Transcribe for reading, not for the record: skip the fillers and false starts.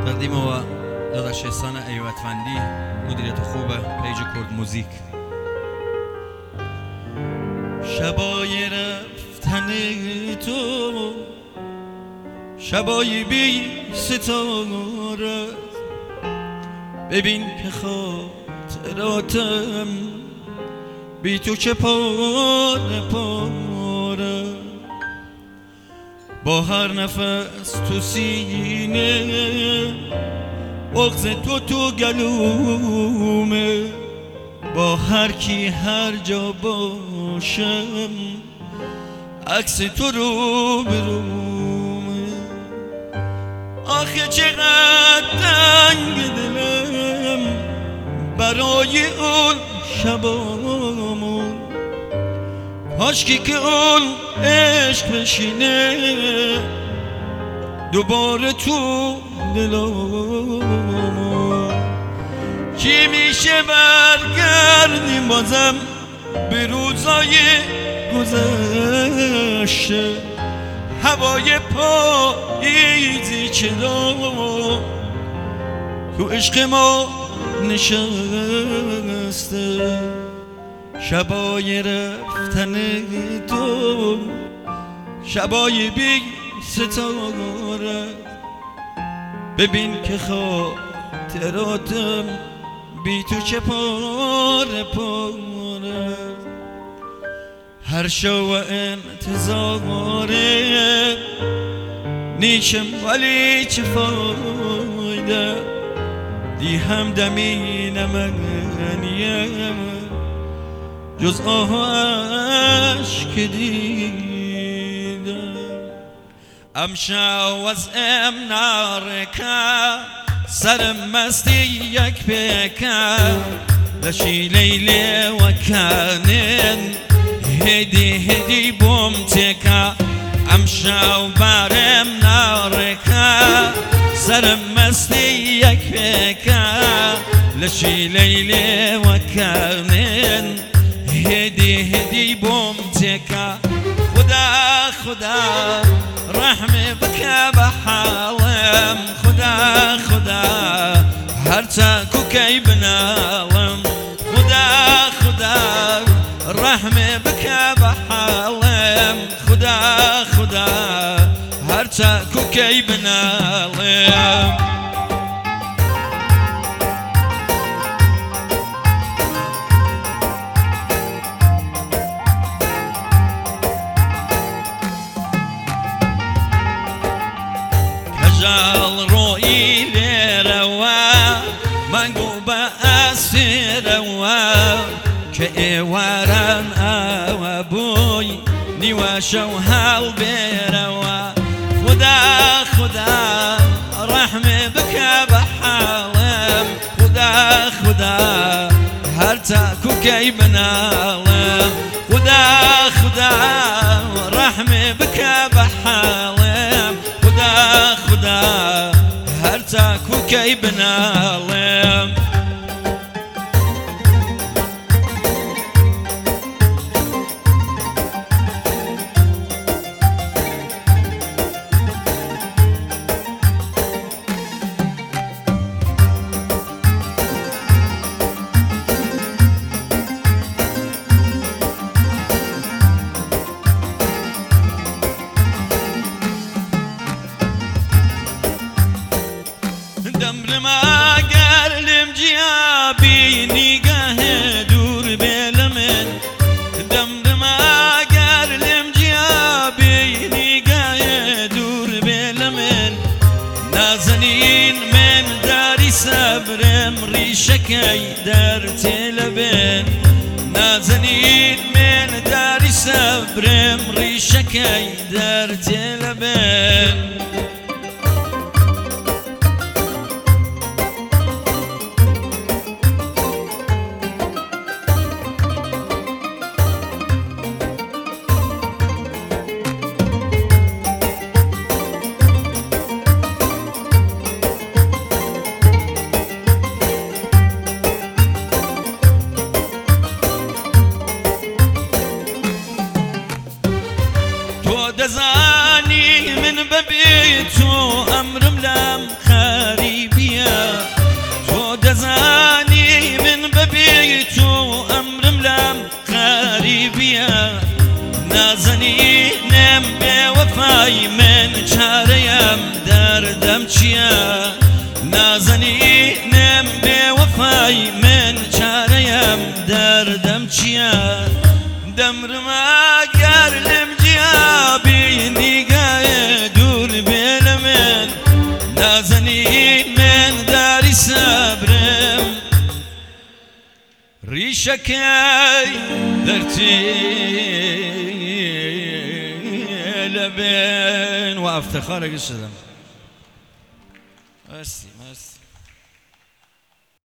تقدیم و داداش احسان ایوتفندی، مدیریت خوب پیج کرد موزیک. شبای رفتن تو، شبای بی ستاره، ببین که خاطراتم بی تو چه پاره پاره، با هر نفس تو سینه بغض تو گلومه، با هر کی هر جا باشم عکس تو رو برومه. آخه چقدر تنگ دلم برای اون شبامون، کاشکی که اون عشق بشینه دوباره تو دلامون. کی میشه برگردیم بازم به روزای گذشته، هوای پاییزی چرا تو عشق ما نشسته. شبای رفتن تو، شبای بی ستاره، ببین که خاطراتم بی تو چه پاره پاره، هر شو انتظاره نیشم ولی چه فایده، دی همدمی نمنیم جز آه و عشق دیدم. امشو از نارکا سرم مستی یک پیکا، لشی لیلی و کانن هدی بوم تکا. امشو برم نارکا سرم مستی یک پیکا، لشی لیلی و کانن هدی بوم تکا. خدا رحم بکا بحالم، خدا هر تاکو کی بنالم. خدا رحم بکا بحالم، خدا هر تاکو کی بنالم. جال روی لروا منگو با اسروا، که ایوارم آوا بوی نیواشو حال بروا. خدا رحم بکا بحالم، خدا هر تاکو کی بنالم. خدا رحم بکا بحالم، خدا هر تاکو کی بنالم. دمرم اگرلم جیابی نگاه دور بلمن، دمرم اگرلم جیابی نگاه دور بلمن. نازنین من داری صبرم ریشکی در تلبن، نازنین من داری صبرم ریشکی در تلبن. دزانی من ببین وفای من چارەیەم دەردەم چییە نازەنینم بێ وەفای من چارەیەم دەردەم چییە دەمرمە گەر لەم جیا بینیگایە دوور بێ لە من نازەنین من داری سەبرم ریشەکەی دەرچێ لە بێن و ئەفتەخارێکی شدەم. مرسی مرسی.